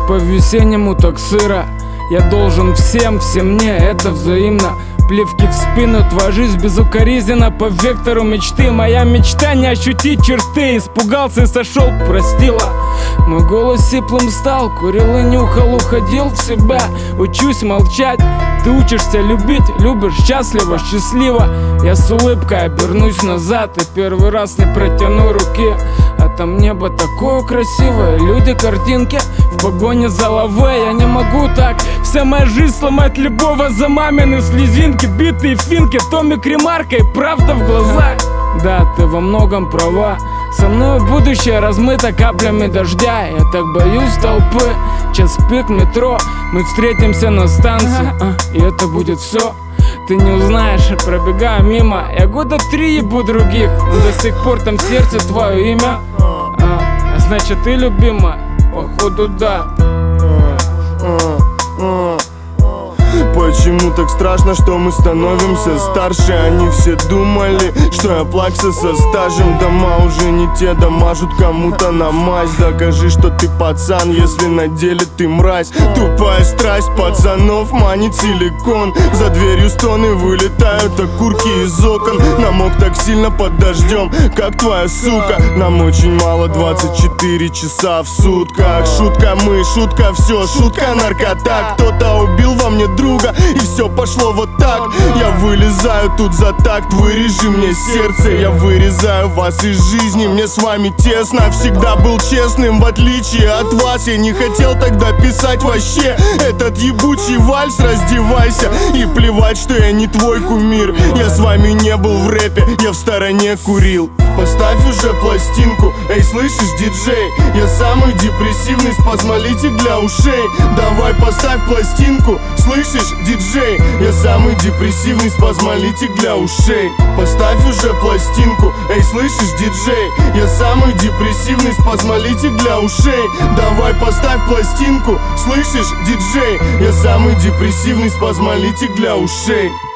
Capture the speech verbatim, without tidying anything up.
по-весеннему так сыро. Я должен всем, всем мне, это взаимно. Плевки в спину, твоя жизнь безукоризненно по вектору мечты. Моя мечта не ощутить черты. Испугался и сошел, простила. Мой голос сиплым стал, курил и нюхал, уходил в себя. Учусь молчать, ты учишься любить, любишь счастливо, счастливо. Я с улыбкой обернусь назад и первый раз не протяну руки. А там небо такое красивое, люди, картинки в погоне за лавой. Я не могу так, вся моя жизнь сломать любого за мамины слезинки. Битые финки, томик ремарка и правда в глазах. Да, ты во многом права. Со мной будущее размыто каплями дождя. Я так боюсь толпы. Час пик метро, мы встретимся на станции, а, и это будет все. Ты не узнаешь, пробегаю мимо. Я года три ебу других, но до сих пор там в сердце твое имя. а, а значит ты любима, походу да. Почему так страшно, что мы становимся старше? Они все думали, что я плакса со стажем. Дома уже не те, дома жут кому-то на мазь. Докажи, что ты пацан, если на деле ты мразь. Тупая страсть пацанов манит силикон. За дверью стоны вылетают окурки из окон. Намок так сильно под дождем, как твоя сука. Нам очень мало, двадцать четыре часа в сутках. Шутка мы, шутка все, шутка наркота. Кто-то убил во мне друга, и все пошло вот так. Я вылезаю тут за такт, вырежи мне сердце. Я вырезаю вас из жизни, мне с вами тесно. Всегда был честным, в отличие от вас. Я не хотел тогда писать вообще этот ебучий вальс. Раздевайся и плевать, что я не твой кумир. Я с вами не был в рэпе, я в стороне курил. Поставь уже пластинку, эй, слышишь, диджей? Я самый депрессивный спазмолитик для ушей. Давай поставь пластинку, слышишь, диджей? Я самый депрессивный спазмолитик для ушей. Поставь уже пластинку, эй, слышишь, диджей? Я самый депрессивный спазмолитик для ушей. Давай поставь пластинку, слышишь, диджей? Я самый депрессивный спазмолитик для ушей.